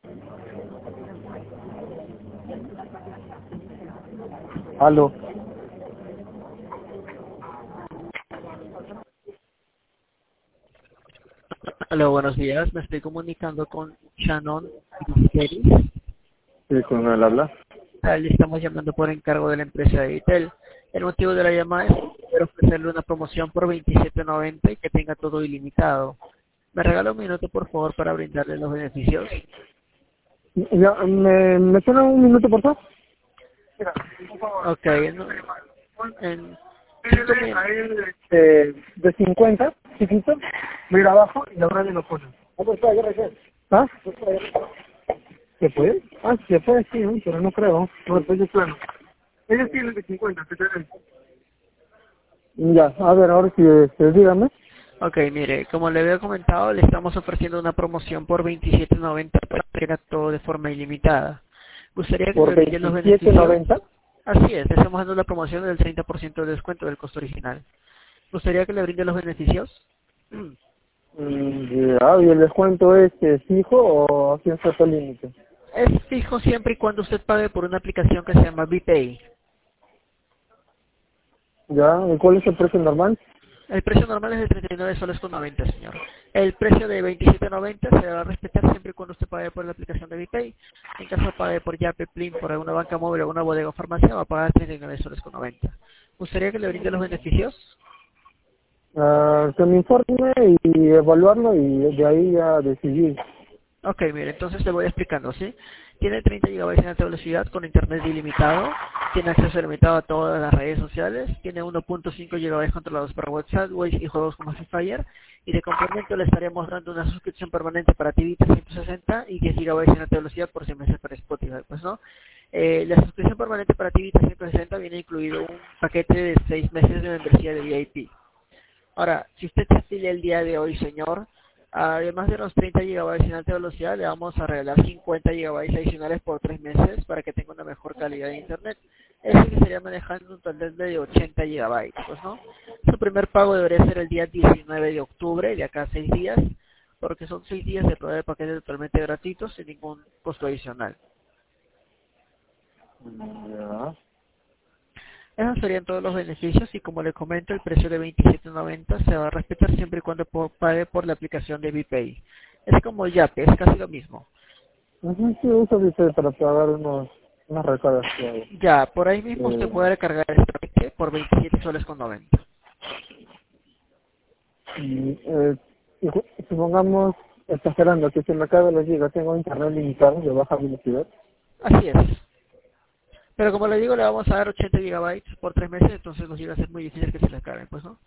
Aló. Hola, buenos días. Me estoy comunicando con Shannon Griskeris. Sí, con él habla. Le estamos llamando por encargo de la empresa de Itel. El motivo de la llamada es poder ofrecerle una promoción por 27.90 y que tenga todo ilimitado. ¿Me regala un minuto, por favor, para brindarle los beneficios? Ya, ¿me suena un minuto, por favor? Mira, por favor. Ok, en 5 minutos. De 50, chiquito, mira abajo y la grande lo ponen. ¿Ah? ¿Se puede? Ah, se puede, sí, ¿no? Pero no creo. No, después de plano. Ellos tienen de 50, se te ven. Ya, a ver, ahora sí, dígame. Ok, mire, como le había comentado, le estamos ofreciendo una promoción por 27.90 para que tenga todo de forma ilimitada. ¿Gustaría que Por le brinden los beneficios? 27.90. Así es, le estamos dando la promoción del 30% de descuento del costo original. ¿Gustaría que le brinde los beneficios? Ya, ¿y el descuento es fijo o a cierto límite? Es fijo siempre y cuando usted pague por una aplicación que se llama BPay. Ya, ¿y cuál es el precio normal? El precio normal es de 39 soles con 90, señor. El precio de 27.90 se va a respetar siempre y cuando usted pague por la aplicación de BPay. En caso pague por Yape, Plin, por alguna banca móvil o una bodega o farmacia, va a pagar 39 soles con 90. ¿Gustaría que le brinde los beneficios? Que me informe y evaluarlo y de ahí ya decidir. Ok, mire, entonces le voy explicando, ¿sí? Tiene 30 GB en alta velocidad con internet ilimitado, tiene acceso ilimitado a todas las redes sociales, tiene 1.5 GB controlados para WhatsApp, Waze y juegos como Free Fire, y de complemento le estaríamos dando una suscripción permanente para TV 360 y 10 GB en alta velocidad por 6 meses para Spotify, pues no. La suscripción permanente para TV 360 viene incluido un paquete de 6 meses de membresía de VIP. Ahora, si usted se afilia el día de hoy, señor, además de los 30 GB en alta velocidad, le vamos a regalar 50 GB adicionales por 3 meses para que tenga una mejor calidad de internet. Eso que sería manejando un total de 80 GB, pues, ¿no? Su primer pago debería ser el día 19 de octubre, de acá a 6 días, porque son 6 días de prueba de paquete totalmente gratuitos sin ningún costo adicional. Ya. Esos serían todos los beneficios y como le comento, el precio de 27.90 se va a respetar siempre y cuando pague por la aplicación de BPay. Es como Yape, es casi lo mismo. Ujú, sí, uso dice para pagar unas recargas. Ya, por ahí mismo usted Eh, puede recargar este paquete por 27 soles con 90. y, supongamos, exagerando, que si me acaba los gigas, tengo internet limitado de baja velocidad. Así es. Pero como le digo, le vamos a dar 80 gigabytes por 3 meses, entonces nos llega a ser muy difícil que se le acaben, pues, ¿no?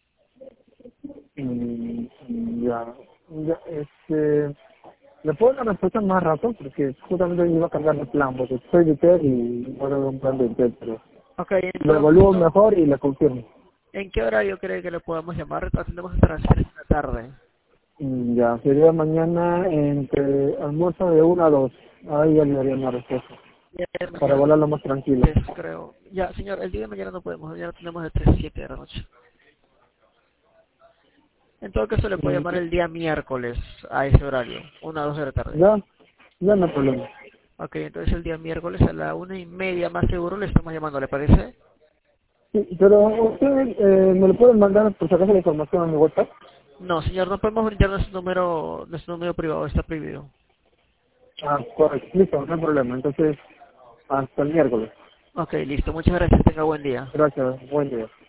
Y ya, ya, ¿le puedo dar la respuesta más rato? Porque justamente iba a cambiar de plan, porque soy de Intel y ahora un plan de Intel, pero Ok, en lo todo evalúo caso, mejor y le confirmo. ¿en qué horario cree que le podamos llamar? Atendemos hasta las 3 de la tarde. Ya, sería mañana entre almuerzo de 1 a 2. Ahí ya le daría una respuesta. Ya, Para mañana volarlo más tranquilo. pues, creo. Ya, señor, el día de mañana no podemos, mañana tenemos de 3 a 7 de la noche. En todo caso le puedo Mm, llamar el día miércoles a ese horario, 1 a 2 de la tarde. Ya, ya no hay problema. Ok, entonces el día miércoles a la 1:30 más seguro le estamos llamando, ¿le parece? Sí, pero usted me lo pueden mandar por si acaso la información a mi WhatsApp. No, señor, no podemos brindar nuestro número privado, está prohibido. Ah, correcto, listo, no hay problema. Entonces, hasta el miércoles. Ok, listo, muchas gracias, tenga buen día. Gracias, buen día.